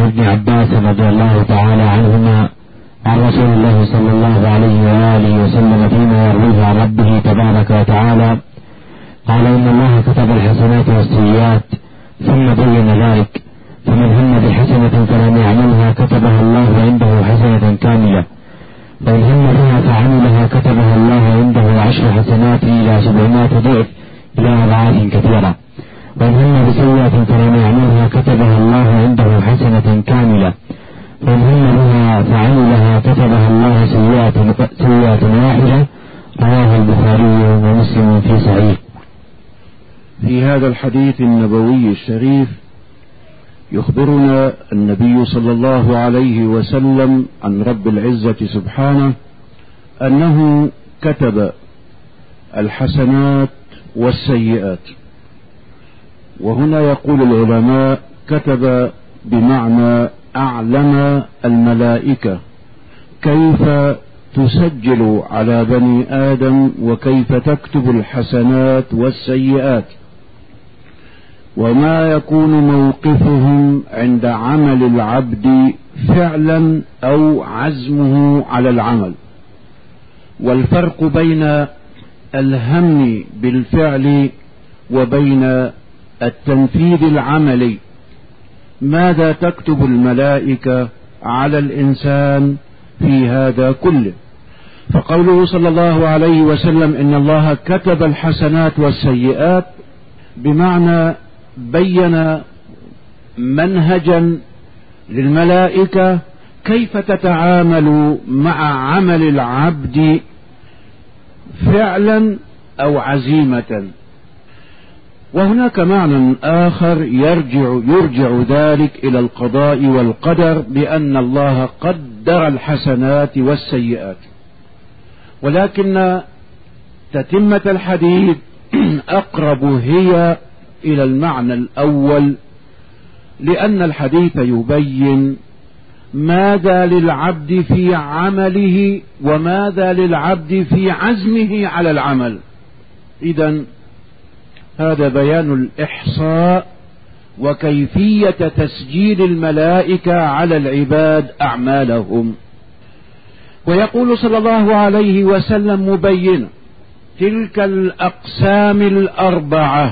ابن عباس رضي الله تعالى عنهما عن رسول الله صلى الله عليه وآله وسلم فيما يرويه عن ربه تبارك وتعالى قال: إن الله كتب الحسنات والسيئات ثم بين ذلك، فمن هم بحسنة فلم يعملها كتبها الله عنده حسنة كاملة، وإن هم بها فعملها كتبها الله عنده 10 حسنات إلى 700 ضعف إلى أضعاف كثيرة، وإن هم بسيئة فلم يعملها كتبها الله عنده حسنة كاملة، وإن هم بها فعملها كتبها الله سيئة واحدة. رواه البخاري ومسلم في صحيح. في هذا الحديث النبوي الشريف يخبرنا النبي صلى الله عليه وسلم عن رب العزة سبحانه أنه كتب الحسنات والسيئات. وهنا يقول العلماء كتب بمعنى أعلم الملائكة كيف تسجل على بني آدم وكيف تكتب الحسنات والسيئات، وما يكون موقفهم عند عمل العبد فعلا أو عزمه على العمل، والفرق بين الهم بالفعل وبين التنفيذ العملي. ماذا تكتب الملائكة على الإنسان في هذا كله؟ فقوله صلى الله عليه وسلم إن الله كتب الحسنات والسيئات بمعنى بين منهجا للملائكة كيف تتعامل مع عمل العبد فعلا أو عزيمة. وهناك معنى آخر يرجع ذلك إلى القضاء والقدر، بأن الله قدر الحسنات والسيئات. ولكن تتمة الحديث أقرب هي إلى المعنى الأول، لأن الحديث يبين ماذا للعبد في عمله وماذا للعبد في عزمه على العمل. إذن هذا بيان الإحصاء وكيفية تسجيل الملائكة على العباد أعمالهم. ويقول صلى الله عليه وسلم مبينا تلك الأقسام الأربعة: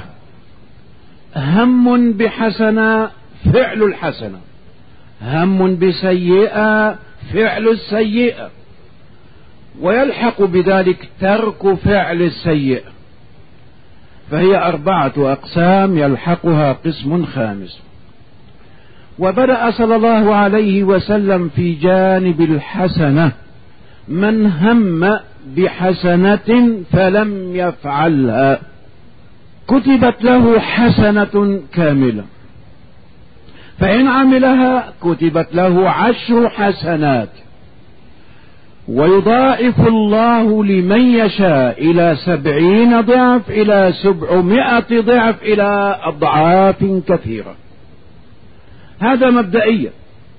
هم بحسنة فعل الحسنة، هم بسيئة فعل السيئة، ويلحق بذلك ترك فعل السيئة. فهي 4 أقسام يلحقها قسم خامس. وبدأ صلى الله عليه وسلم في جانب الحسنة: من هم بحسنة فلم يفعلها كتبت له حسنة كاملة، فإن عملها كتبت له 10 حسنات، ويضاعف الله لمن يشاء إلى 70 ضعف إلى 700 ضعف إلى أضعاف كثيرة. هذا مبدئيا.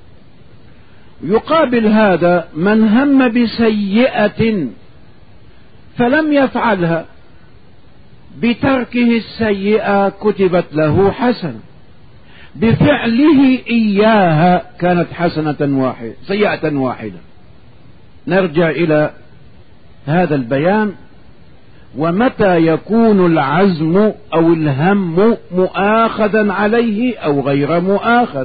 يقابل هذا من هم بسيئة فلم يفعلها، بتركه السيئة كتبت له حسنة، بفعله إياها كانت سيئة واحدة. نرجع إلى هذا البيان. ومتى يكون العزم أو الهم مؤاخذا عليه أو غير مؤاخذ؟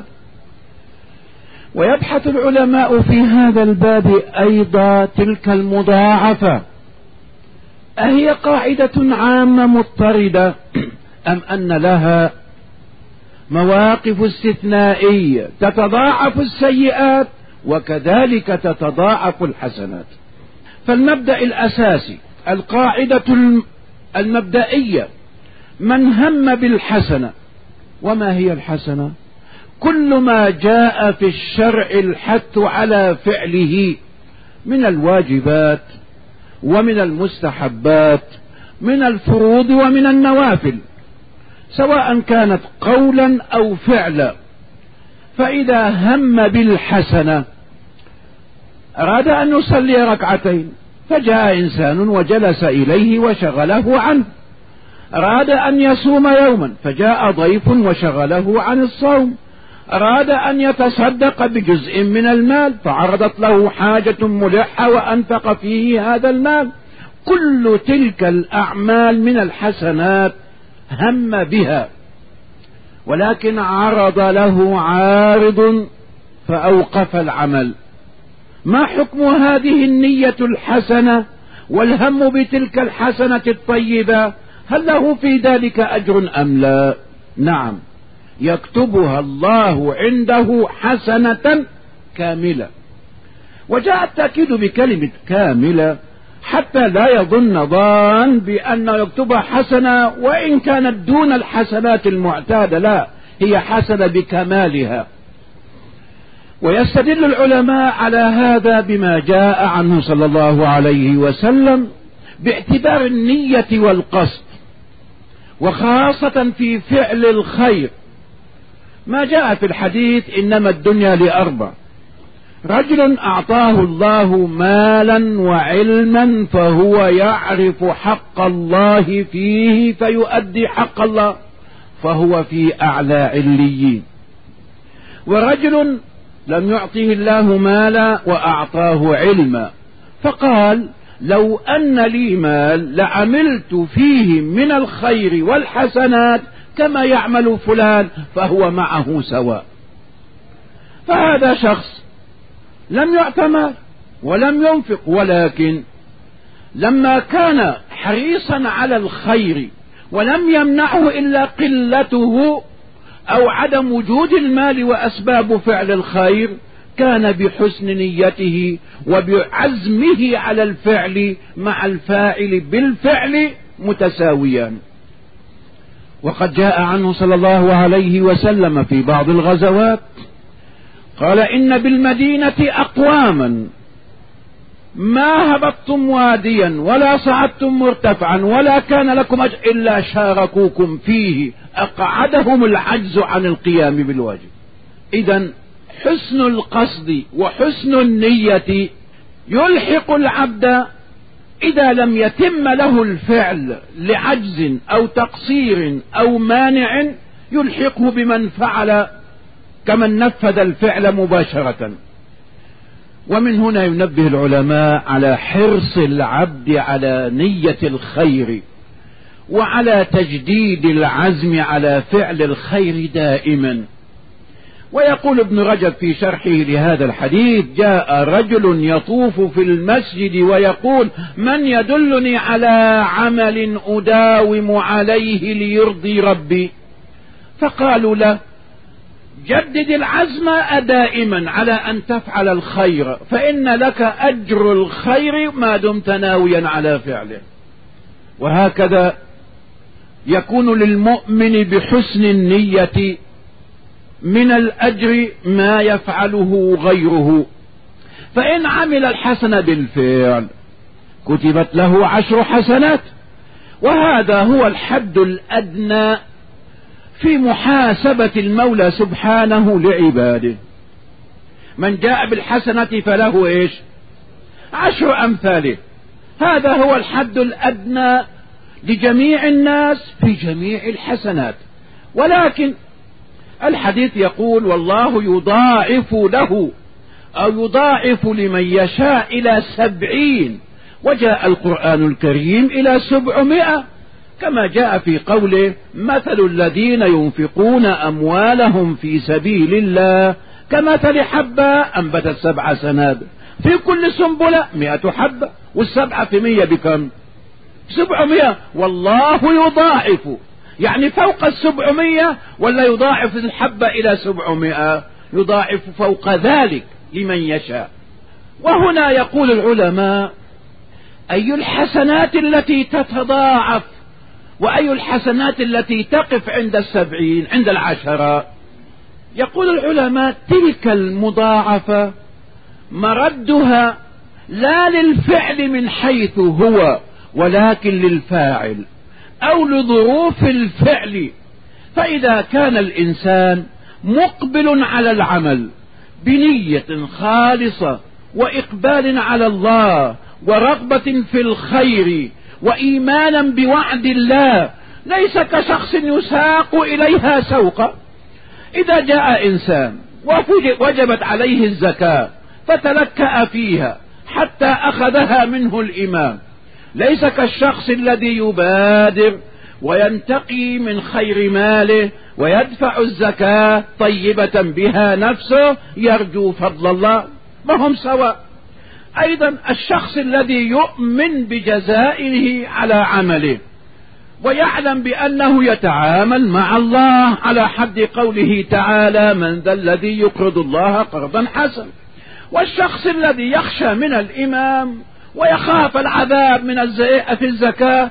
ويبحث العلماء في هذا الباب أيضا تلك المضاعفة، أهي قاعدة عامة مضطردة أم أن لها مواقف استثنائية تتضاعف السيئات وكذلك تتضاعف الحسنات؟ فالمبدأ الأساسي، القاعدة المبدئية: من هم بالحسنة. وما هي الحسنة؟ كل ما جاء في الشرع الحث على فعله من الواجبات ومن المستحبات، من الفروض ومن النوافل، سواء كانت قولا أو فعلا. فإذا هم بالحسنة، أراد أن يصلي 2 ركعتين، فجاء إنسان وجلس إليه وشغله عنه. أراد أن يصوم يوما، فجاء ضيف وشغله عن الصوم. أراد أن يتصدق بجزء من المال فعرضت له حاجة ملحة وأنفق فيه هذا المال. كل تلك الأعمال من الحسنات هم بها، ولكن عرض له عارض فأوقف العمل. ما حكم هذه النية الحسنة والهم بتلك الحسنة الطيبة؟ هل له في ذلك أجر أم لا؟ نعم، يكتبها الله عنده حسنة كاملة. وجاء التأكيد بكلمة كاملة حتى لا يظن ظان بأن يكتبها حسنة وإن كانت دون الحسنات المعتادة، لا، هي حسنة بكمالها. ويستدل العلماء على هذا بما جاء عنه صلى الله عليه وسلم باعتبار النية والقصد، وخاصة في فعل الخير. ما جاء في الحديث إنما الدنيا لأربع: رجل أعطاه الله مالا وعلما فهو يعرف حق الله فيه فيؤدي حق الله فهو في أعلى عليين. ورجل لم يعطه الله مالا وأعطاه علما فقال لو أن لي مال لعملت فيه من الخير والحسنات كما يعمل فلان فهو معه سواء. فهذا شخص لم يعط مال ولم ينفق، ولكن لما كان حريصا على الخير ولم يمنعه إلا قلته أو عدم وجود المال وأسباب فعل الخير، كان بحسن نيته وبعزمه على الفعل مع الفاعل بالفعل متساويان. وقد جاء عنه صلى الله عليه وسلم في بعض الغزوات قال إن بالمدينة أقواما ما هبطتم واديا ولا صعدتم مرتفعا ولا كان لكم أجر إلا شاركوكم فيه أقعدهم العجز عن القيام بالواجب. إذن حسن القصد وحسن النية يلحق العبد إذا لم يتم له الفعل لعجز أو تقصير أو مانع، يلحقه بمن فعل كمن نفذ الفعل مباشرة. ومن هنا ينبه العلماء على حرص العبد على نية الخير وعلى تجديد العزم على فعل الخير دائما. ويقول ابن رجب في شرحه لهذا الحديث: جاء رجل يطوف في المسجد ويقول من يدلني على عمل أداوم عليه ليرضي ربي؟ فقالوا له جدد العزم دائما على أن تفعل الخير فإن لك أجر الخير ما دمت ناويا على فعله. وهكذا يكون للمؤمن بحسن النية من الأجر ما يفعله غيره. فإن عمل الحسنة بالفعل كتبت له 10 حسنات، وهذا هو الحد الأدنى في محاسبة المولى سبحانه لعباده. من جاء بالحسنة فله ايش؟ 10 أمثاله. هذا هو الحد الأدنى لجميع الناس في جميع الحسنات. ولكن الحديث يقول والله يضاعف له أو يضاعف لمن يشاء إلى 70، وجاء القرآن الكريم إلى 700 كما جاء في قوله مثل الذين ينفقون أموالهم في سبيل الله كمثل حبة أنبتت 7 سنابل في كل سنبلة 100 حبة، والسبعة في 100 بكم؟ 700. والله يضاعف، يعني فوق 700 ولا يضاعف الحبة إلى 700؟ يضاعف فوق ذلك لمن يشاء. وهنا يقول العلماء أي الحسنات التي تتضاعف وأي الحسنات التي تقف عند 70 عند 10؟ يقول العلماء تلك المضاعفة مردها لا للفعل من حيث هو ولكن للفاعل أو لظروف الفعل. فإذا كان الإنسان مقبل على العمل بنية خالصة وإقبال على الله ورغبة في الخير وإيمانا بوعد الله، ليس كشخص يساق إليها سوقا، إذا جاء إنسان وجبت عليه الزكاة فتلكأ فيها حتى أخذها منه الإمام، ليس كالشخص الذي يبادر وينتقي من خير ماله ويدفع الزكاة طيبة بها نفسه يرجو فضل الله، ما هم سواء. أيضا الشخص الذي يؤمن بجزائه على عمله ويعلم بأنه يتعامل مع الله على حد قوله تعالى: من ذا الذي يقرض الله قرضا حسنا. والشخص الذي يخشى من الإمام ويخاف العذاب من في الزكاة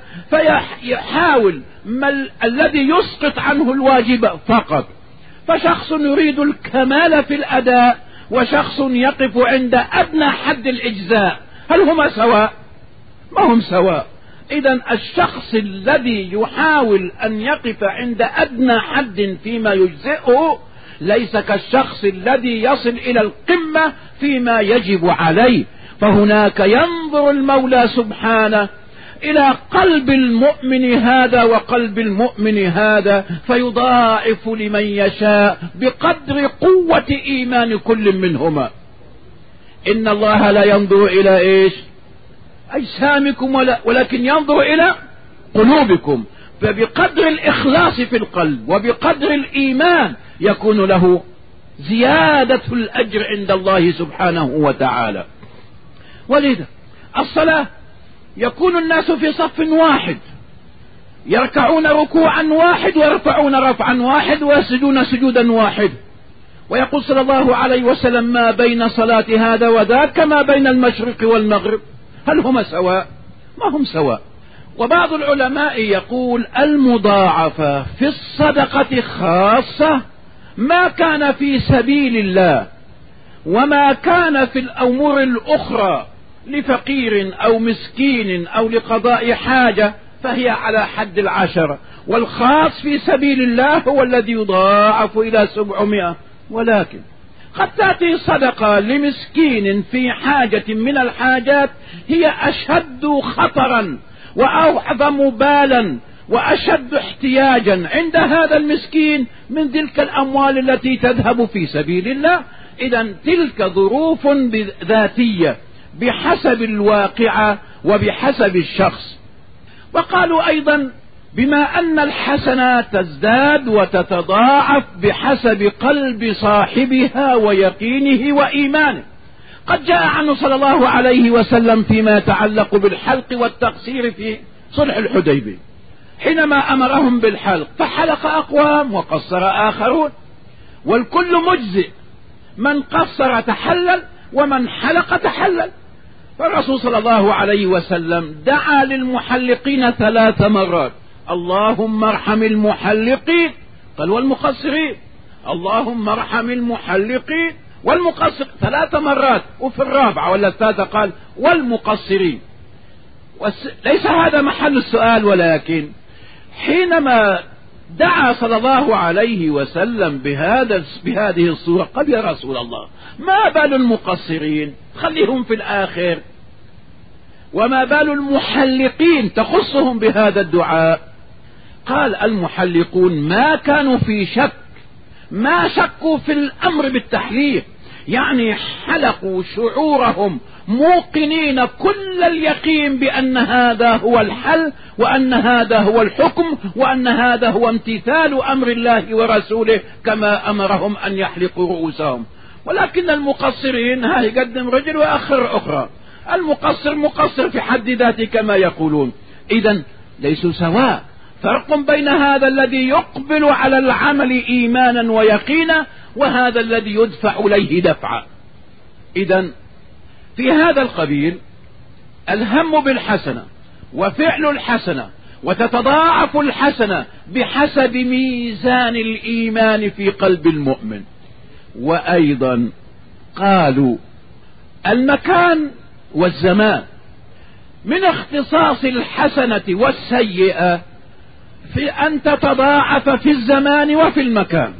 فيحاول الذي يسقط عنه الواجب فقط. فشخص يريد الكمال في الأداء وشخص يقف عند أدنى حد الإجزاء، هل هما سواء؟ ما هم سواء. إذن الشخص الذي يحاول أن يقف عند أدنى حد فيما يجزئه ليس كالشخص الذي يصل إلى القمة فيما يجب عليه. فهناك ينظر المولى سبحانه إلى قلب المؤمن هذا وقلب المؤمن هذا فيضاعف لمن يشاء بقدر قوة إيمان كل منهما. إن الله لا ينظر إلى إيش؟ أجسامكم ولكن ينظر إلى قلوبكم. فبقدر الإخلاص في القلب وبقدر الإيمان يكون له زيادة الأجر عند الله سبحانه وتعالى. ولذا الصلاة يكون الناس في صف واحد، يركعون ركوعا واحد ويرفعون رفعا واحد ويسجدون سجودا واحد. ويقول صلى الله عليه وسلم: ما بين صلاة هذا وذاك كما بين المشرق والمغرب. هل هما سواء؟ ما هم سواء. وبعض العلماء يقول: المضاعفة في الصدقة خاصة ما كان في سبيل الله، وما كان في الأمور الأخرى لفقير أو مسكين أو لقضاء حاجة فهي على حد 10، والخاص في سبيل الله هو الذي يضاعف إلى 700. ولكن قد تأتي صدقة لمسكين في حاجة من الحاجات هي أشد خطرا وأعظم بالا وأشد احتياجا عند هذا المسكين من تلك الأموال التي تذهب في سبيل الله. إذن تلك ظروف ذاتية بحسب الواقعة وبحسب الشخص. وقالوا أيضا: بما أن الحسنات تزداد وتتضاعف بحسب قلب صاحبها ويقينه وإيمانه. قد جاء عنه صلى الله عليه وسلم فيما يتعلق بالحلق والتقصير في صلح الحديبية، حينما أمرهم بالحلق فحلق أقوام وقصر آخرون، والكل مجزئ، من قصر تحلل ومن حلق تحلل. فالرسول صلى الله عليه وسلم دعا للمحلقين 3 مرات: اللهم ارحم المحلقين، قال والمقصرين، اللهم ارحم المحلقين والمقصر 3 مرات، وفي الرابعة ولا الثالثة قال والمقصرين. ليس هذا محل السؤال، ولكن حينما دعا صلى الله عليه وسلم بهذه الصورة قال: يا رسول الله، ما بال المقصرين خليهم في الآخر، وما بال المحلقين تخصهم بهذا الدعاء؟ قال: المحلقون ما كانوا في شك، ما شكوا في الأمر بالتحليق، يعني حلقوا شعورهم موقنين كل اليقين بأن هذا هو الحل، وأن هذا هو الحكم، وأن هذا هو امتثال أمر الله ورسوله كما أمرهم أن يحلقوا رؤوسهم. ولكن المقصرين ها يقدم رجل وآخر أخرى، المقصر مقصر في حد ذاته كما يقولون. إذن ليسوا سواء، فرق بين هذا الذي يقبل على العمل إيمانا ويقينا وهذا الذي يدفع إليه دفعا. إذن في هذا القبيل الهم بالحسنة وفعل الحسنة وتتضاعف الحسنة بحسب ميزان الإيمان في قلب المؤمن. وأيضا قالوا: المكان والزمان من اختصاص الحسنة والسيئة في أن تتضاعف في الزمان وفي المكان،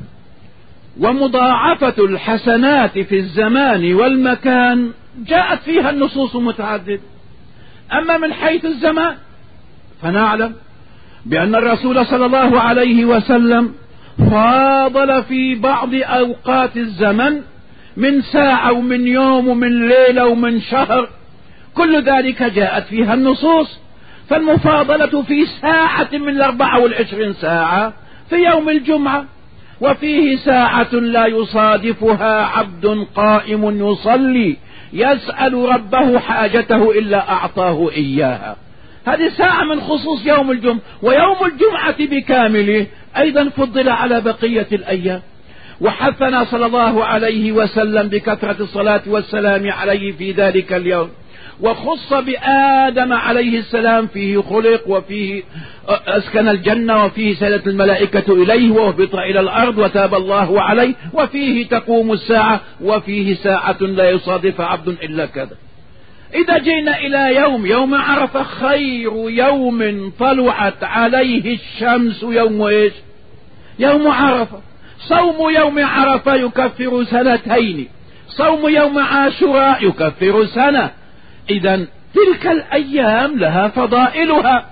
ومضاعفة الحسنات في الزمان والمكان جاءت فيها النصوص متعددة. أما من حيث الزمان فنعلم بأن الرسول صلى الله عليه وسلم فاضل في بعض أوقات الزمن من ساعة ومن يوم ومن ليلة ومن شهر، كل ذلك جاءت فيها النصوص. فالمفاضلة في ساعة من 24 ساعة في يوم الجمعة، وفيه ساعة لا يصادفها عبد قائم يصلي يسأل ربه حاجته إلا أعطاه إياها. هذه ساعة من خصوص يوم الجمعة، ويوم الجمعة بكامله أيضا فضل على بقية الأيام. وحثنا صلى الله عليه وسلم بكثرة الصلاة والسلام عليه في ذلك اليوم، وخص بآدم عليه السلام، فيه خلق وفيه أسكن الجنة وفيه سالت الملائكة إليه وهبط إلى الأرض وتاب الله عليه، وفيه تقوم الساعة، وفيه ساعة لا يصادف عبد إلا كذا. إذا جينا إلى يوم عرفة، خير يوم طلعت عليه الشمس يوم إيش؟ يوم عرفة. صوم يوم عرفة يكفر سنتين، صوم يوم عاشوراء يكفر سنة. إذا تلك الأيام لها فضائلها،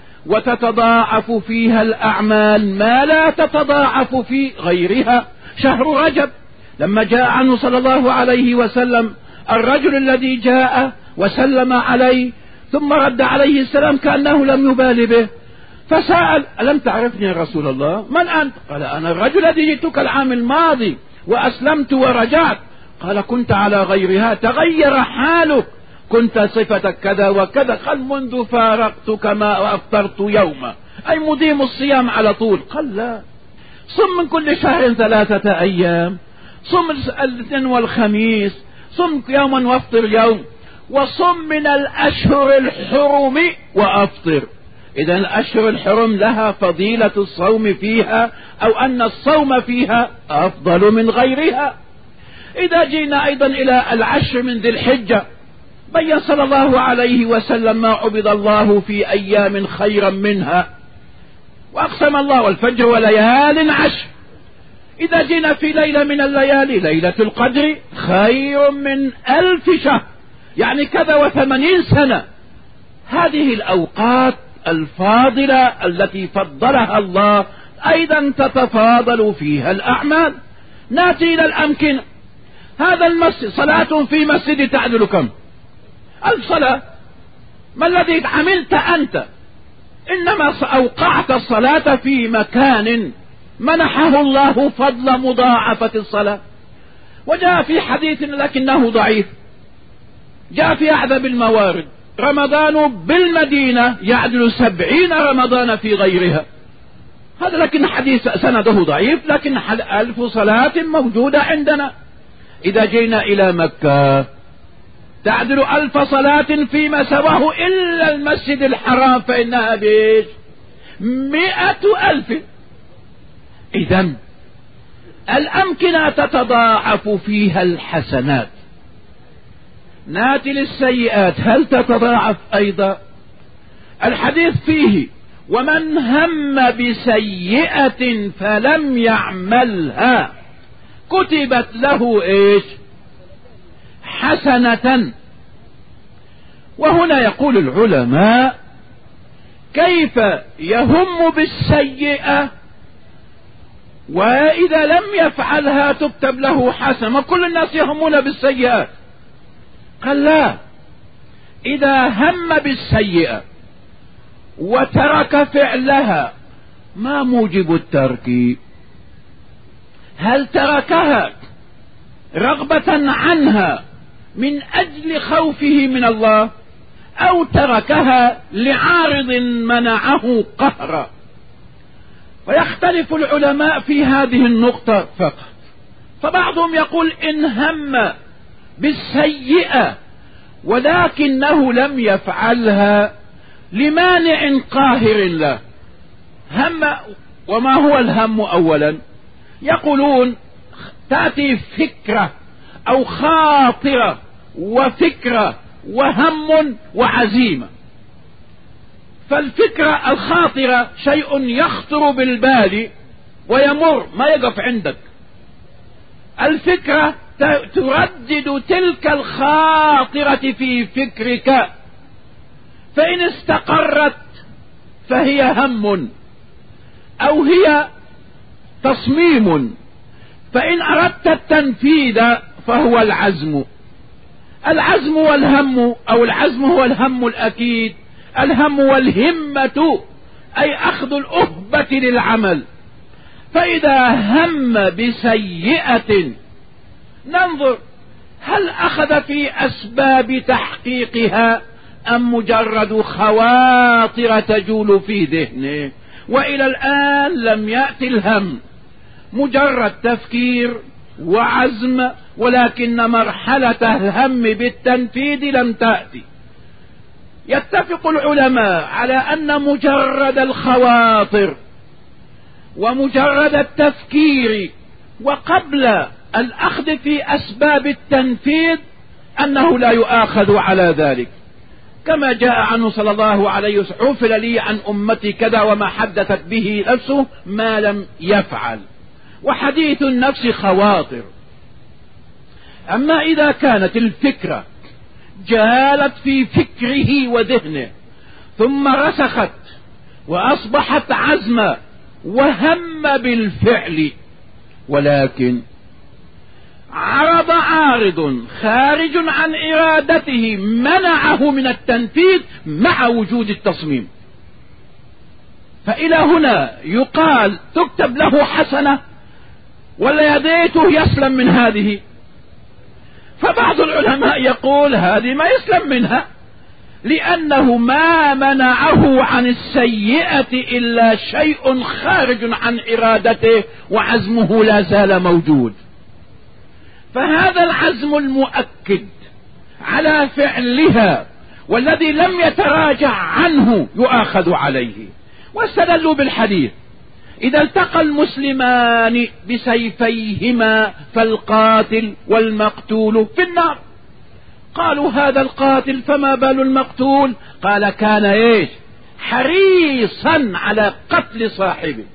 وتتضاعف فيها الأعمال ما لا تتضاعف في غيرها. شهر رجب لما جاء عنه صلى الله عليه وسلم الرجل الذي جاء وسلم عليه ثم رد عليه السلام كأنه لم يبال به، فسأل: ألم تعرفني يا رسول الله؟ من أنت؟ قال: أنا الرجل الذي جئتك العام الماضي وأسلمت ورجعت. قال: كنت على غيرها، تغير حالك، كنت صفتك كذا وكذا. قال: منذ فارقتك ما أفطرت يوما، أي مديم الصيام على طول. قال: لا، صم من كل شهر 3 أيام، صم الاثنين والخميس، صم يوما وافطر يوم، وصم من الأشهر الحرم وأفطر. إذا الأشهر الحرم لها فضيلة الصوم فيها، أو أن الصوم فيها أفضل من غيرها. إذا جينا أيضا إلى العشر من ذي الحجة، بين صلى الله عليه وسلم ما عبد الله في أيام خيرا منها، وأقسم الله: والفجر وليال عشر. إذا جينا في ليلة من الليالي، ليلة القدر خير من 1000 شهر، يعني كذا و80 سنة. هذه الأوقات الفاضلة التي فضلها الله أيضا تتفاضل فيها الأعمال. نأتي إلى الأمكنة. هذا المسجد، صلاة في مسجد تعدل كم؟ 1000 صلاة. ما الذي عملت أنت؟ إنما أوقعت الصلاة في مكان منحه الله فضل مضاعفة الصلاة. وجاء في حديث لكنه ضعيف، جاء في أعذب الموارد: رمضان بالمدينة يعدل 70 رمضان في غيرها. هذا لكن حديث سنده ضعيف، لكن 1000 صلاة موجودة عندنا. إذا جينا إلى مكة تعدل 1000 صلاة فيما سواه إلا المسجد الحرام، فإنها بيش 100,000. إذا الأمكنة تتضاعف فيها الحسنات. ناتي للسيئات، هل تتضاعف أيضا؟ الحديث فيه: ومن هم بسيئة فلم يعملها كتبت له إيش؟ حسنة. وهنا يقول العلماء: كيف يهم بالسيئة وإذا لم يفعلها تكتب له حسنة؟ كل الناس يهمون بالسيئات. قال: لا، إذا هم بالسيئة وترك فعلها، ما موجب الترك؟ هل تركها رغبة عنها من أجل خوفه من الله، أو تركها لعارض منعه قهرا؟ ويختلف العلماء في هذه النقطة فقط. فبعضهم يقول: إن هم بالسيئة ولكنه لم يفعلها لمانع قاهر له. هم، وما هو الهم أولا؟ يقولون: تأتي فكرة أو خاطرة وفكرة وهم وعزيمة. فالفكرة الخاطرة شيء يخطر بالبال ويمر، ما يقف عندك. الفكرة تردد تلك الخاطرة في فكرك، فإن استقرت فهي هم، أو هي تصميم، فإن أردت التنفيذ فهو العزم. العزم والهم، أو العزم هو الهم الأكيد، الهم والهمة أي أخذ الأهبة للعمل. فإذا هم بسيئة ننظر هل أخذ في أسباب تحقيقها أم مجرد خواطر تجول في ذهنه، وإلى الآن لم يأتي الهم، مجرد تفكير وعزم، ولكن مرحلة الهم بالتنفيذ لم تأتي. يتفق العلماء على أن مجرد الخواطر ومجرد التفكير وقبل الأخذ في أسباب التنفيذ أنه لا يؤاخذ على ذلك، كما جاء عنه صلى الله عليه وسلم: عفل لي عن أمتي كذا وما حدثت به نفسه ما لم يفعل. وحديث النفس خواطر. أما إذا كانت الفكرة جالت في فكره وذهنه ثم رسخت وأصبحت عزما وهم بالفعل، ولكن عرض عارض خارج عن إرادته منعه من التنفيذ مع وجود التصميم، فإلى هنا يقال تكتب له حسنة ولا يديته يسلم من هذه؟ فبعض العلماء يقول هذه ما يسلم منها، لأنه ما منعه عن السيئة إلا شيء خارج عن إرادته وعزمه لا زال موجود. فهذا العزم المؤكد على فعلها والذي لم يتراجع عنه يؤاخذ عليه. واستدلوا بالحديث: إذا التقى المسلمان بسيفيهما فالقاتل والمقتول في النار. قالوا هذا القاتل فما بال المقتول؟ قال كان ايش؟ حريصا على قتل صاحبه.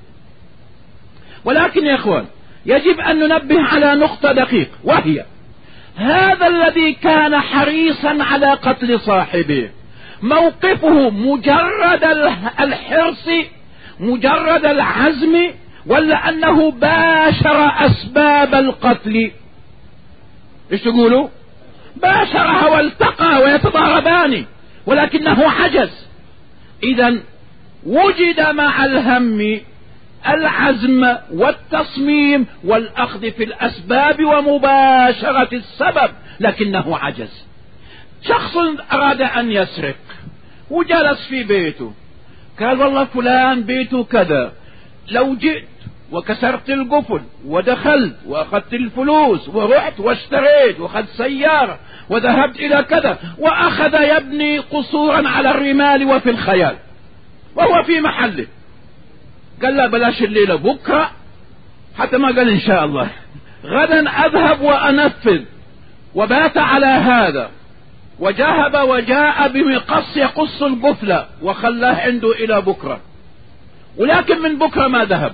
ولكن يا اخوان يجب ان ننبه على نقطة دقيقة، وهي هذا الذي كان حريصا على قتل صاحبه موقفه مجرد الحرص، مجرد العزم، ولا انه باشر اسباب القتل؟ ايش تقولوا؟ باشرها والتقى ويتضاربان، ولكنه عجز. اذا وجد مع الهم العزم والتصميم والاخذ في الاسباب ومباشرة السبب، لكنه عجز. شخص اراد ان يسرق وجلس في بيته، قال والله فلان بيته كذا، لو جئت وكسرت القفل ودخلت واخذت الفلوس ورحت واشتريت واخذت سيارة وذهبت الى كذا، واخذ يبني قصورا على الرمال وفي الخيال وهو في محله، قال لا بلاش الليلة، بكرة حتى ما قال ان شاء الله، غدا اذهب وانفذ، وبات على هذا وجهب وجاء بمقص يقص القفلة وخلاه عنده الى بكرة. ولكن من بكرة ما ذهب،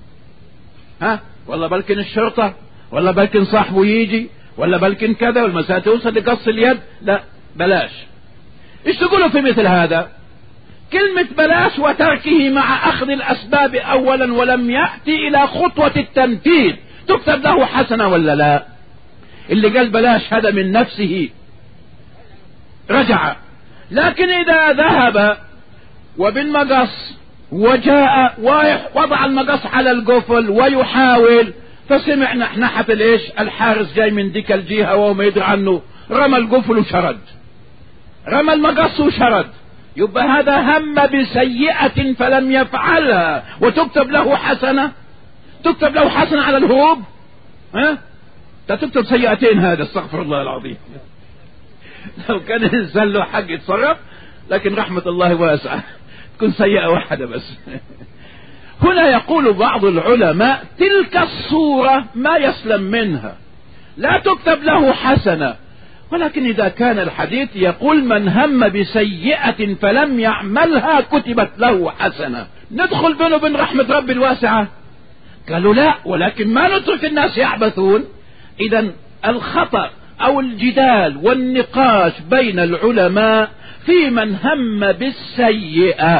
والله بلكن الشرطة، ولا بلكن صاحبه يجي، ولا بلكن كذا، والمساء توصل لقص اليد، لا بلاش. ايش تقولوا في مثل هذا؟ كلمة بلاش وتركه مع اخذ الاسباب اولا ولم يأتي الى خطوة التنفيذ تكتب له حسنة ولا لا؟ اللي قال بلاش هذا من نفسه رجع، لكن اذا ذهب وبالمقص وجاء ووضع المقص على القفل ويحاول، فسمع نحنحة الايش؟ الحارس جاي من ديك الجهة وهو ما يدري عنه، رمى القفل وشرد، رمى المقص وشرد، يبقى هذا هم بسيئة فلم يفعلها وتكتب له حسنة؟ تكتب له حسنة على الهروب؟ تكتب سيئتين، هذا استغفر الله العظيم. لو كان الإنسان له حق يتصرف، لكن رحمة الله واسعة، تكون سيئة واحدة بس. هنا يقول بعض العلماء تلك الصورة ما يسلم منها، لا تكتب له حسنة. ولكن إذا كان الحديث يقول من هم بسيئة فلم يعملها كتبت له حسنة، ندخل بينه وبين رحمة رب الواسعة؟ قالوا لا، ولكن ما نترك الناس يعبثون. إذا الخطأ أو الجدال والنقاش بين العلماء في من هم بالسيئة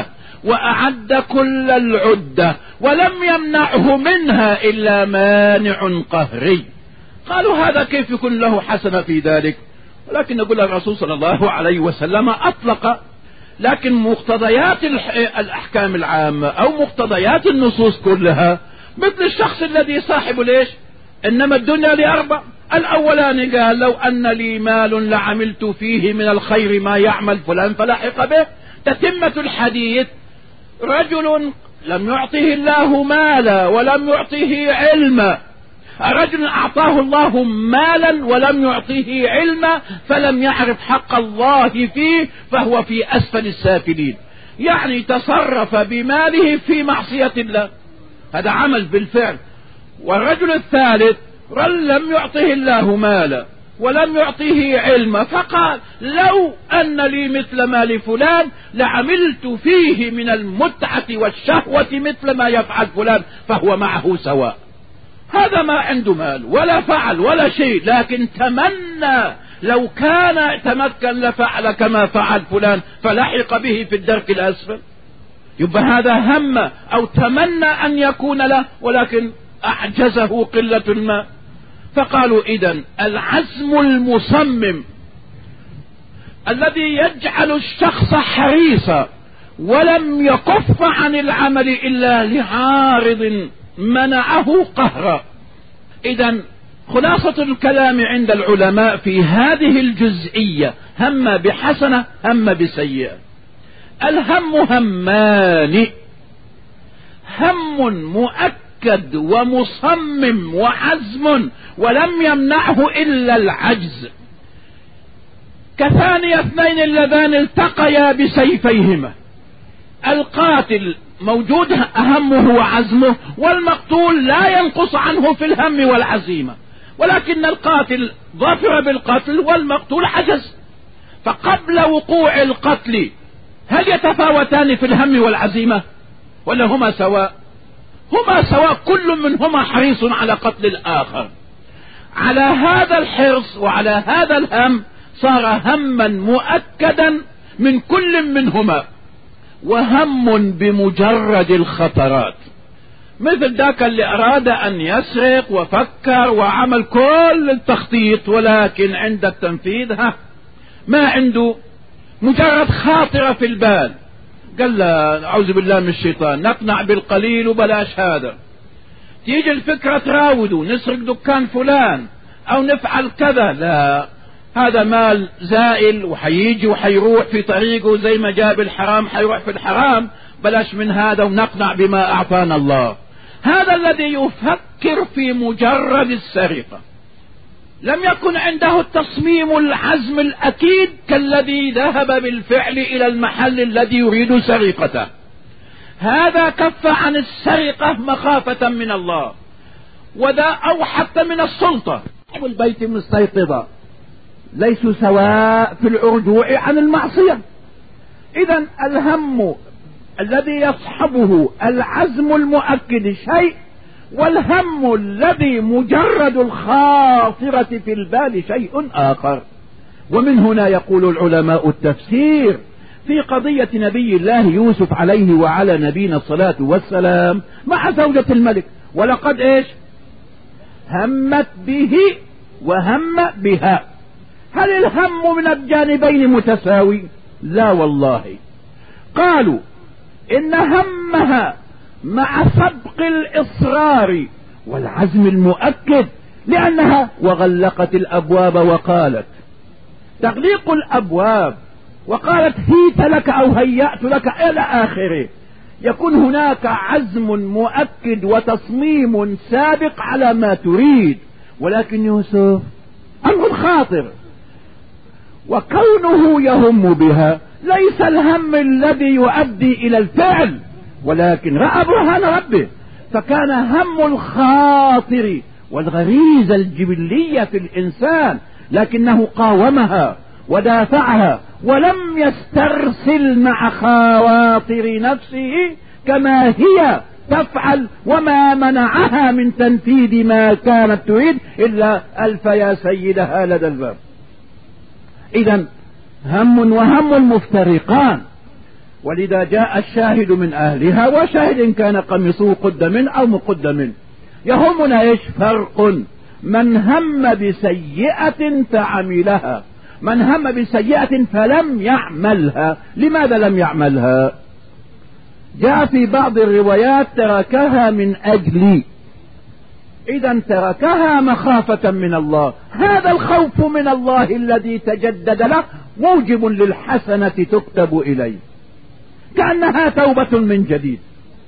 وأعد كل العدة ولم يمنعه منها إلا مانع قهري. قالوا هذا كيف يكون له حسنة في ذلك؟ ولكن نقول الرسول صلى الله عليه وسلم أطلق، لكن مقتضيات الأحكام العامة أو مقتضيات النصوص كلها مثل الشخص الذي صاحب ليش؟ إنما الدنيا لأربع. الأولان قال لو أن لي مال لعملت فيه من الخير ما يعمل فلان فلحق به. تتمة الحديث رجل لم يعطه الله مالا ولم يعطه علما، رجل أعطاه الله مالا ولم يعطه علما فلم يعرف حق الله فيه فهو في أسفل السافلين، يعني تصرف بماله في معصية الله، هذا عمل بالفعل. والرجل الثالث لم يعطه الله مالا ولم يعطه علما فقال لو أن لي مثل مال فلان لعملت فيه من المتعة والشهوة مثل ما يفعل فلان فهو معه سواء. هذا ما عنده مال ولا فعل ولا شيء، لكن تمنى لو كان تمكن لفعل كما فعل فلان فلحق به في الدرك الأسفل. يبقى هذا هم أو تمنى أن يكون له ولكن أعجزه قلة الماء. فقالوا إذن العزم المصمم الذي يجعل الشخص حريصا ولم يكف عن العمل إلا لعارض منعه قهرا. إذن خلاصة الكلام عند العلماء في هذه الجزئية هم بحسنة هم بسيئة. الهم همان، هم مؤكد ومصمم وعزم ولم يمنعه إلا العجز، كثاني اثنين اللذان التقيا بسيفيهما. القاتل موجود همه وعزمه والمقتول لا ينقص عنه في الهم والعزيمة، ولكن القاتل ظفر بالقتل والمقتول عجز. فقبل وقوع القتل هل يتفاوتان في الهم والعزيمة ولا هما سواء؟ هما سواء، كل منهما حريص على قتل الآخر. على هذا الحرص وعلى هذا الهم صار هما مؤكدا من كل منهما، وهم بمجرد الخطرات، مثل ذاك اللي أراد أن يسرق وفكر وعمل كل التخطيط ولكن عند التنفيذ ما عنده، مجرد خاطرة في البال قال لا أعوذ بالله من الشيطان نقنع بالقليل وبلاش هذا. تيجي الفكرة تراوده نسرق دكان فلان أو نفعل كذا، لا هذا مال زائل وحيجي وحيروح في طريقه زي ما جاب الحرام حيروح في الحرام، بلاش من هذا ونقنع بما أعطانا الله. هذا الذي يفكر في مجرد السرقة لم يكن عنده التصميم العزم الأكيد كالذي ذهب بالفعل إلى المحل الذي يريد سرقته. هذا كف عن السرقة مخافة من الله وذا أو حتى من السلطة. والبيت مستيقظة ليسوا سواء في الرجوع عن المعصية. إذن الهم الذي يصحبه العزم المؤكد شيء، والهم الذي مجرد الخاطرة في البال شيء آخر. ومن هنا يقول العلماء التفسير في قضية نبي الله يوسف عليه وعلى نبينا الصلاة والسلام مع زوجة الملك، ولقد ايش همت به وهم بها. هل الهم من الجانبين متساوي؟ لا والله. قالوا إن همها مع سبق الإصرار والعزم المؤكد، لأنها وغلقت الأبواب وقالت تغليق الأبواب وقالت هيت لك أو هيأت لك إلى آخره، يكون هناك عزم مؤكد وتصميم سابق على ما تريد. ولكن يوسف أمر خاطر، وكونه يهم بها ليس الهم الذي يؤدي إلى الفعل، ولكن رأى برهان ربه، فكان هم الخاطر والغريزة الجبلية في الإنسان، لكنه قاومها ودافعها ولم يسترسل مع خواطر نفسه كما هي تفعل، وما منعها من تنفيذ ما كانت تريد إلا ألف يا سيدها لدى الباب. إذن هم وهم مفترقان، ولذا جاء الشاهد من أهلها وشاهد كان قميصه قد من أو مقد من. يهمنا إيش؟ فرق من هم بسيئة فعملها، من هم بسيئة فلم يعملها. لماذا لم يعملها؟ جاء في بعض الروايات تركها من أجلي، إذا تركها مخافة من الله. هذا الخوف من الله الذي تجدد له موجب للحسنة تكتب إليه، كأنها توبة من جديد.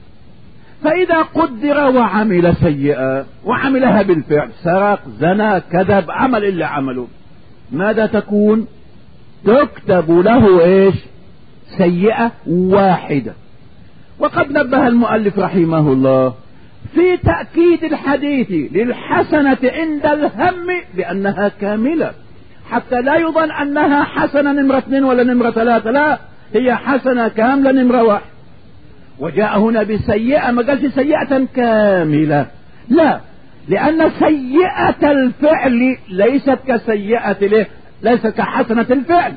فإذا قدر وعمل سيئة وعملها بالفعل، سرق، زنى، كذب، عمل إلا عمله، ماذا تكون؟ تكتب له إيش؟ سيئة واحدة. وقد نبه المؤلف رحمه الله في تأكيد الحديث للحسنة عند الهم بأنها كاملة، حتى لا يظن أنها حسنة نمرة 2 ولا نمرة 3، لا، هي حسنة كاملة نمرة 1. وجاء هنا بسيئة، ما قالش سيئة كاملة، لا، لأن سيئة الفعل ليست كسيئة ليست كحسنة الفعل،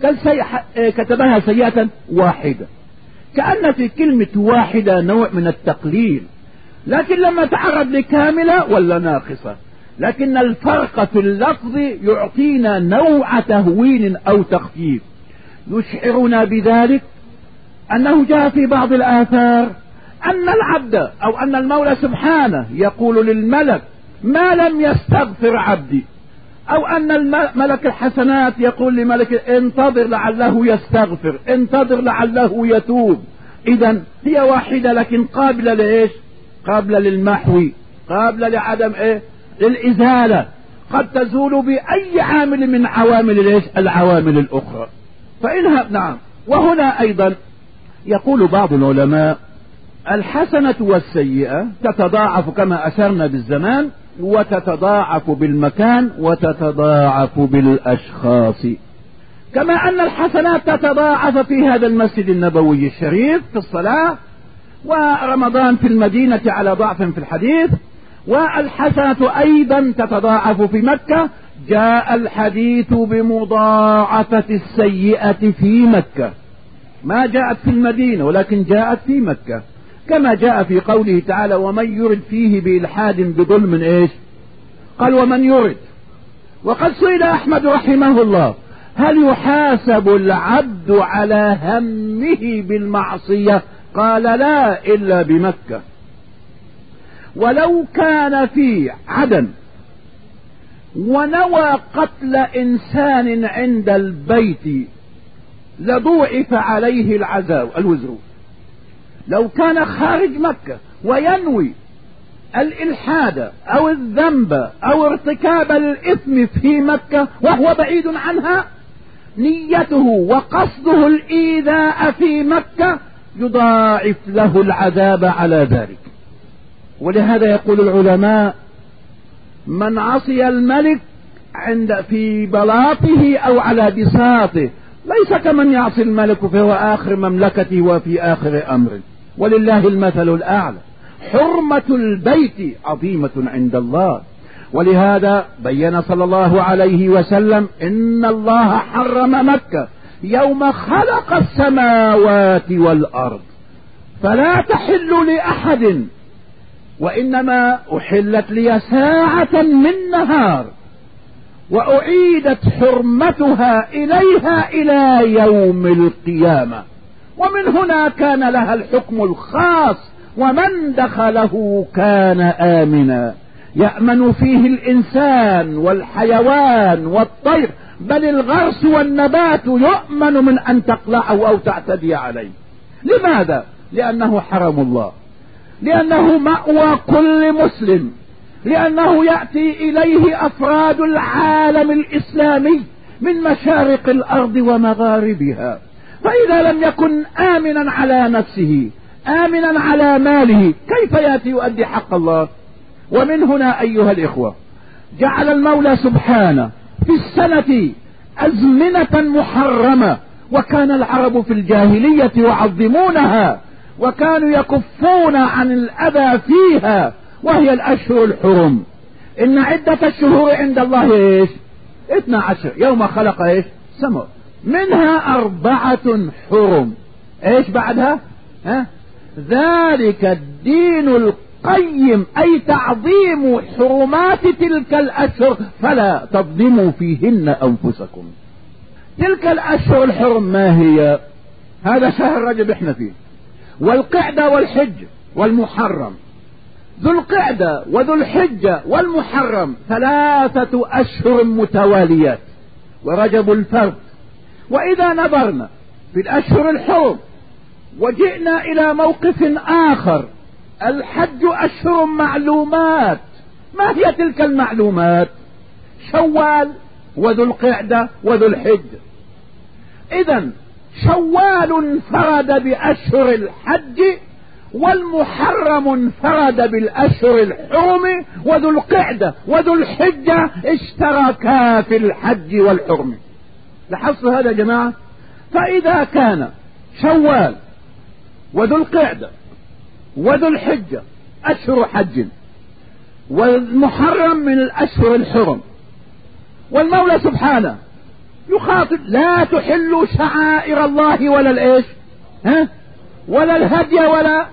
كتبها سيئة واحدة، كأن في كلمة واحدة نوع من التقليل، لكن لما تعرض لكاملة ولا ناقصة. لكن الفرق في اللفظ يعطينا نوع تهوين أو تخفيف، يشعرنا بذلك أنه جاء في بعض الآثار أن العبد أو أن المولى سبحانه يقول للملك ما لم يستغفر عبدي، أو أن الملك الحسنات يقول لملك انتظر لعله يستغفر، انتظر لعله يتوب. إذن هي واحدة لكن قابلة لإيش؟ قابلة للمحو، قابلة لعدم إيه؟ للإزالة، قد تزول بأي عامل من عوامل إيش؟ العوامل الأخرى. فإنها نعم. وهنا أيضا يقول بعض العلماء الحسنة والسيئة تتضاعف كما أشرنا بالزمان، وتتضاعف بالمكان، وتتضاعف بالأشخاص، كما أن الحسنات تتضاعف في هذا المسجد النبوي الشريف في الصلاة، ورمضان في المدينة على ضعف في الحديث، والحسنة أيضا تتضاعف في مكة. جاء الحديث بمضاعفة السيئة في مكة، ما جاءت في المدينة ولكن جاءت في مكة، كما جاء في قوله تعالى ومن يرد فيه بإلحاد بظلم إيش؟ قال ومن يرد. وقد سئل أحمد رحمه الله هل يحاسب العبد على همه بالمعصية؟ قال لا، إلا بمكة. ولو كان في عدن ونوى قتل إنسان عند البيت لضوعف عليه الوزر. لو كان خارج مكة وينوي الإلحاد أو الذنب أو ارتكاب الإثم في مكة وهو بعيد عنها، نيته وقصده الإيذاء في مكة يضاعف له العذاب على ذلك. ولهذا يقول العلماء من عصي الملك في بلاطه أو على بساطه ليس كمن يعصي الملك فهو آخر مملكته وفي آخر أمره، ولله المثل الأعلى. حرمة البيت عظيمة عند الله، ولهذا بين صلى الله عليه وسلم إن الله حرم مكة يوم خلق السماوات والأرض، فلا تحل لأحد، وإنما أحلت لي ساعة من نهار، وأعيدت حرمتها إليها إلى يوم القيامة. ومن هنا كان لها الحكم الخاص، ومن دخله كان آمنا، يأمن فيه الإنسان والحيوان والطير، بل الغرس والنبات يؤمن من أن تقلعه أو تعتدي عليه. لماذا؟ لأنه حرم الله، لأنه مأوى كل مسلم، لأنه يأتي إليه أفراد العالم الإسلامي من مشارق الأرض ومغاربها. فإذا لم يكن آمنا على نفسه، آمنا على ماله، كيف يأتي يؤدي حق الله؟ ومن هنا أيها الإخوة جعل المولى سبحانه في السنة أزمنة محرمة، وكان العرب في الجاهلية يعظمونها، وكانوا يكفون عن الأذى فيها، وهي الأشهر الحرم. إن عدة الشهور عند الله إيش؟ 12 يوم خلق إيش؟ سماء، منها 4 حرم. ايش بعدها؟ ذلك الدين القيم، اي تعظيم حرمات تلك الاشهر فلا تظلموا فيهن انفسكم. تلك الاشهر الحرم ما هي؟ هذا شهر رجب احنا فيه، والقعدة والحج والمحرم. ذو القعدة وذو الحجة والمحرم 3 أشهر متواليات، ورجب الفرد. وإذا نظرنا في الأشهر الحرم وجئنا إلى موقف آخر، الحج أشهر معلومات. ما هي تلك المعلومات؟ شوال وذو القعدة وذو الحجة. إذن شوال انفرد بأشهر الحج، والمحرم انفرد بالأشهر الحرم، وذو القعدة وذو الحجة اشتركا في الحج والحرم. لاحظتوا هذا يا جماعة؟ فإذا كان شوال وذو القعدة وذو الحجة أشهر حج، والمحرم من الأشهر الحرم، والمولى سبحانه يخاطب لا تحلوا شعائر الله ولا الايش ولا الهدي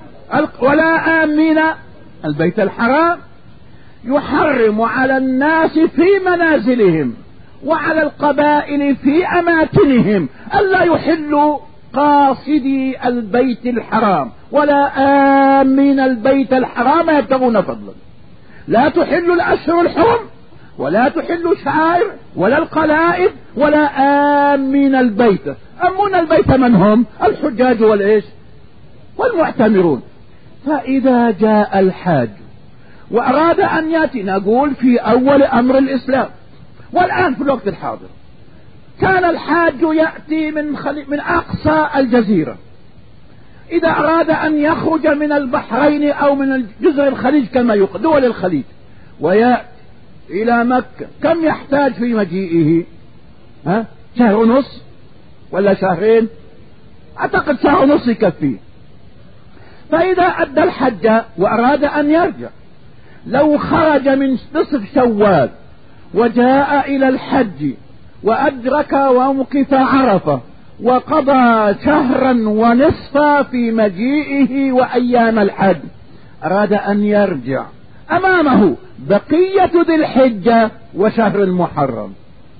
ولا آمين البيت الحرام. يحرم على الناس في منازلهم وعلى القبائل في أماكنهم ألا يحلوا قاصدي البيت الحرام ولا آمين البيت الحرام يبتغون فضلا. لا تحلوا الأشهر الحرم، ولا تحلوا شعائر ولا القلائد، ولا آمين البيت. أمون البيت من هم؟ الحجاج والإيش والمعتمرون. فإذا جاء الحاج وأراد أن يأتي، نقول في أول أمر الإسلام والآن في الوقت الحاضر، كان الحاج يأتي من أقصى الجزيرة. إذا أراد أن يخرج من البحرين أو من جزر الخليج كما يقال دول الخليج ويأتي إلى مكة، كم يحتاج في مجيئه؟ شهر ونص ولا شهرين؟ أعتقد شهر ونص يكفيه. فإذا أدى الحج وأراد أن يرجع، لو خرج من نصف شوال وجاء إلى الحج وأدرك ومكث عرفة وقضى شهرا ونصفا في مجيئه وأيام الحج، أراد أن يرجع، أمامه بقية ذي الحجة وشهر المحرم،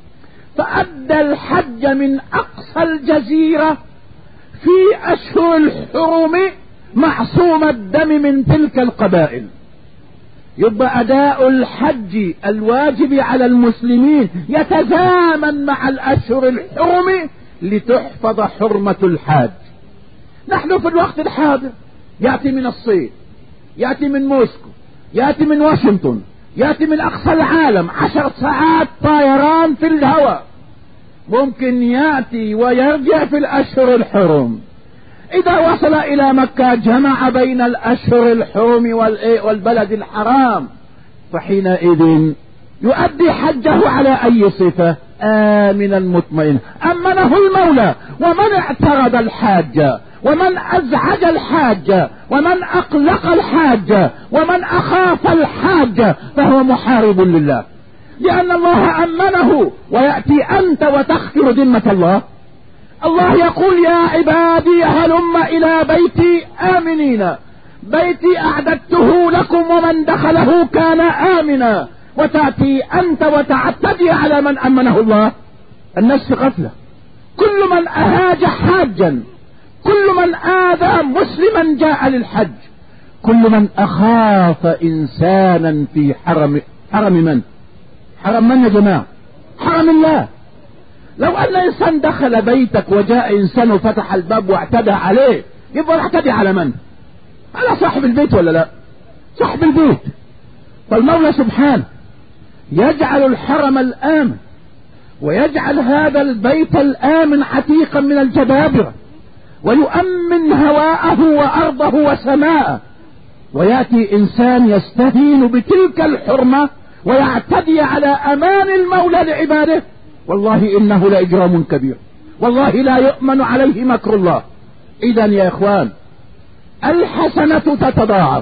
فأدى الحج من أقصى الجزيرة في أشهر الحرم معصوم الدم من تلك القبائل. يبقى أداء الحج الواجب على المسلمين يتزامن مع الأشهر الحرم لتحفظ حرمة الحاج. نحن في الوقت الحاضر يأتي من الصين، يأتي من موسكو، يأتي من واشنطن، يأتي من أقصى العالم 10 ساعات طيران في الهواء، ممكن يأتي ويرجع في الأشهر الحرم. إذا وصل إلى مكة جمع بين الأشهر الحرم والبلد الحرام، فحينئذ يؤدي حجه على أي صفة؟ آمنا مطمئنا، أمنه المولى. ومن اعترض الحاج، ومن أزعج الحاج، ومن أقلق الحاج، ومن أخاف الحاج فهو محارب لله، لأن الله أمنه. ويأتي أنت وتخفر ذمة الله. الله يقول يا عبادي هلم إلى بيتي آمنين، بيتي أعددته لكم ومن دخله كان آمنا، وتأتي أنت وتعتدي على من أمنه الله. الناس في غفلة. كل من أهاج حاجا، كل من آذى مسلما جاء للحج، كل من أخاف إنسانا في حرم من؟ حرم من يا جماعة؟ حرم الله. لو أن إنسان دخل بيتك وجاء إنسان وفتح الباب واعتدى عليه، يبقى اعتدي على من؟ على صاحب البيت ولا لا؟ صاحب البيت. فالمولى سبحانه يجعل الحرم الآمن، ويجعل هذا البيت الآمن عتيقا من الجبابرة، ويؤمن هواءه وأرضه وسماءه. ويأتي إنسان يستهين بتلك الحرمة ويعتدي على أمان المولى لعباده، والله إنه لإجرام كبير، والله لا يؤمن عليه مكر الله. إذن يا إخوان، الحسنة تتضاعف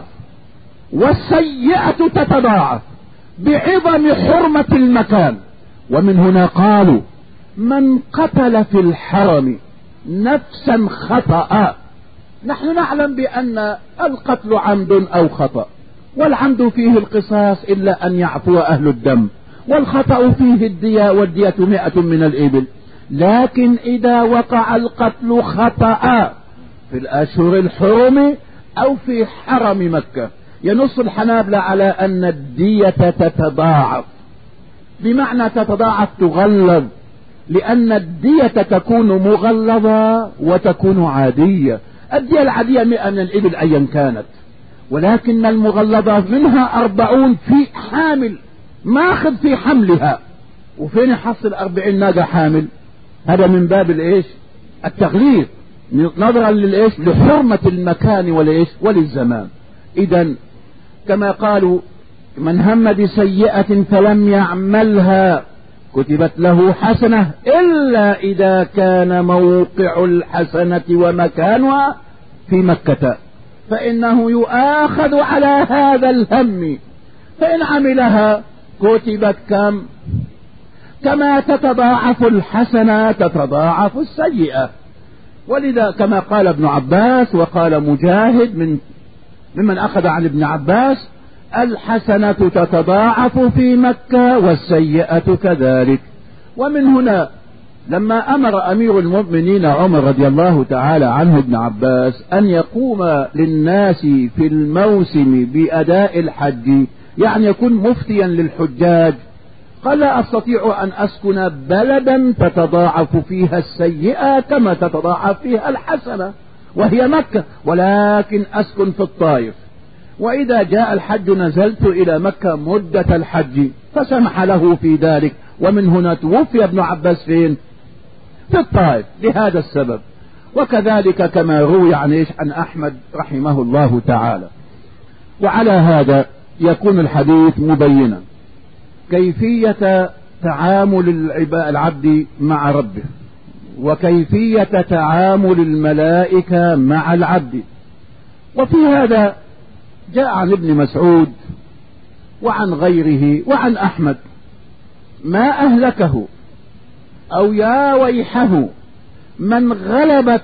والسيئة تتضاعف بعظم حرمة المكان. ومن هنا قالوا من قتل في الحرم نفسا خطأ. نحن نعلم بأن القتل عمد أو خطأ، والعمد فيه القصاص إلا أن يعفو أهل الدم، والخطأ فيه الدية، والدية 100 من الإبل. لكن إذا وقع القتل خطأ في الأشهر الحرم أو في حرم مكة، ينص الحنابلة على أن الدية تتضاعف. بمعنى تتضاعف، تغلظ، لأن الدية تكون مغلظة وتكون عادية. الدية العادية 100 من الإبل أيا كانت، ولكن المغلظة منها 40 في حامل ماخذ في حملها. وفين يحصل 40 ناقة حامل؟ هذا من باب الإيش؟ التغليظ، نظرا للإيش؟ لحرمة المكان والإيش؟ وللزمان. إذا كما قالوا: من هم بسيئة فلم يعملها كتبت له حسنة إلا إذا كان موقع الحسنة ومكانها في مكة، فإنه يؤاخذ على هذا الهم، فإن عملها كتبت كما تتضاعف الحسنة تتضاعف السيئة. ولذا كما قال ابن عباس وقال مجاهد ممن أخذ عن ابن عباس: الحسنة تتضاعف في مكة والسيئة كذلك. ومن هنا لما أمر أمير المؤمنين عمر رضي الله تعالى عنه ابن عباس أن يقوم للناس في الموسم بأداء الحج، يعني يكون مفتيا للحجاج، قال: لا أستطيع أن أسكن بلدا تتضاعف فيها السيئة كما تتضاعف فيها الحسنة وهي مكة، ولكن أسكن في الطائف، وإذا جاء الحج نزلت إلى مكة مدة الحج، فسمح له في ذلك. ومن هنا توفي ابن عباس فين؟ في الطائف لهذا السبب. وكذلك كما روي عن أحمد رحمه الله تعالى. وعلى هذا يكون الحديث مبينا كيفية تعامل العبد مع ربه، وكيفية تعامل الملائكة مع العبد. وفي هذا جاء عن ابن مسعود وعن غيره وعن أحمد: ما أهلكه أو يا ويحه من غلبت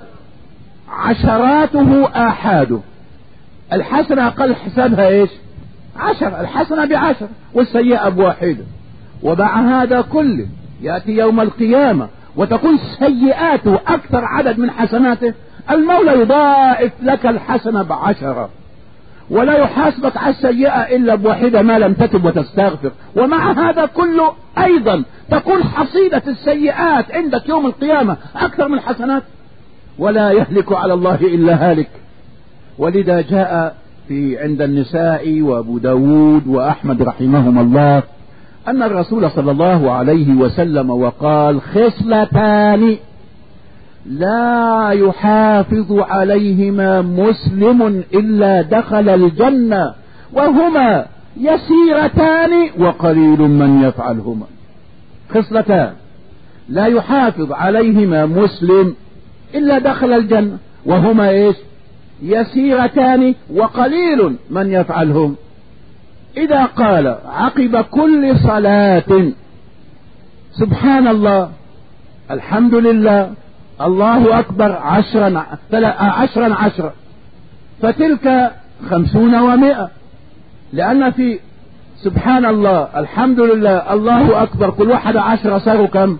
عشراته آحاده. الحسنة أقل حسابها إيش؟ 10، الحسنة ب10 والسيئة بواحدة. ومع هذا كله يأتي يوم القيامة وتكون سيئاته أكثر عدد من حسناته، المولى يضاعف لك الحسنة ب10، ولا يحاسبك على السيئة إلا بواحدة ما لم تتب وتستغفر. ومع هذا كله أيضا تكون حصيلة السيئات عندك يوم القيامة أكثر من الحسنات، ولا يهلك على الله إلا هالك. ولذا جاء عند النساء وأبو داود وأحمد رحمهم الله أن الرسول صلى الله عليه وسلم وقال: خصلتان لا يحافظ عليهما مسلم إلا دخل الجنة، وهما يسيرتان وقليل من يفعلهما. خصلتان لا يحافظ عليهما مسلم إلا دخل الجنة، وهما إيش؟ يسيرتان وقليل من يفعلهم. إذا قال عقب كل صلاة سبحان الله، الحمد لله، الله أكبر 10 فتلك 50 و100، لأن في سبحان الله الحمد لله الله أكبر كل واحد 10 صاروا كم؟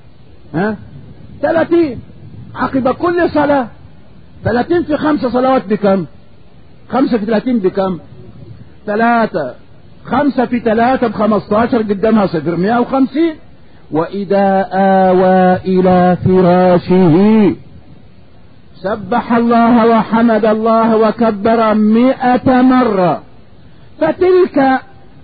30 عقب كل صلاة. 30 في 5 صلوات بكم؟ 5 في 30 بكم؟ 3. 5 في 3 ب15 قدامها 0 150. وإذا آوى إلى فراشه سبح الله وحمد الله وكبر 100 مرة، فتلك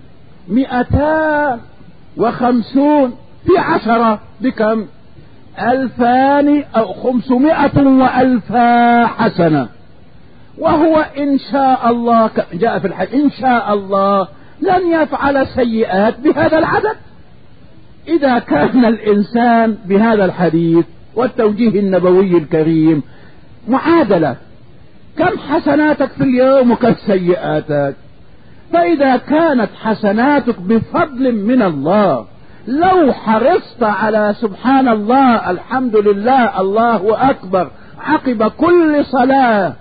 250 في 10 بكم؟ 2000 أو 500 و1000 حسنة. وهو إن شاء الله جاء في الحديث إن شاء الله لن يفعل سيئات بهذا العدد. إذا كان الإنسان بهذا الحديث والتوجيه النبوي الكريم معادلة، كم حسناتك في اليوم وكم سيئاتك؟ فإذا كانت حسناتك بفضل من الله لو حرصت على سبحان الله الحمد لله الله أكبر عقب كل صلاة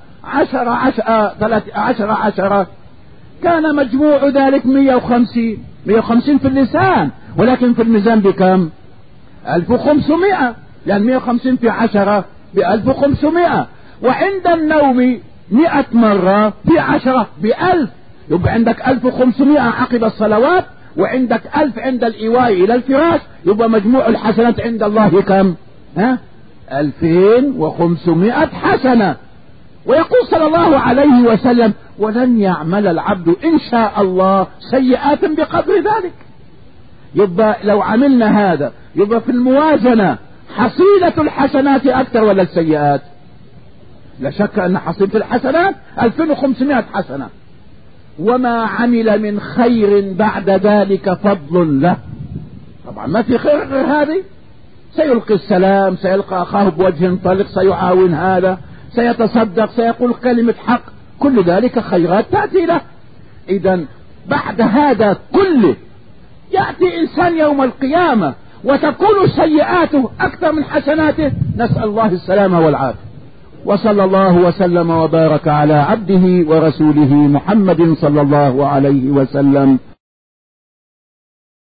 10 كان مجموع ذلك 150 في اللسان، ولكن في الميزان بكم؟ 1500، لأن 150 في 10 ب1500. وعند النوم 100 مرة في 10 ب1000، يبقى عندك 1500 عقب الصلوات، وعندك 1000 عند الإيواء إلى الفراش، يبقى مجموع الحسنات عند الله كم؟ 2500 حسنة. ويقول صلى الله عليه وسلم: ولن يعمل العبد إن شاء الله سيئات بقدر ذلك. يبقى لو عملنا هذا يبقى في الموازنة حصيلة الحسنات أكثر ولا السيئات؟ لا شك أن حصيلة الحسنات 2500 حسنة، وما عمل من خير بعد ذلك فضل له. طبعا ما في خير غير هذه، سيلقي السلام، سيلقى أخاه بوجه طلق، سيعاون هذا، سيتصدق، سيقول كلمة حق، كل ذلك خيرات تأتي له. إذن بعد هذا كله يأتي إنسان يوم القيامة وتكون سيئاته أكثر من حسناته، نسأل الله السلامة والعافية. وصلى الله وسلم وبارك على عبده ورسوله محمد صلى الله عليه وسلم.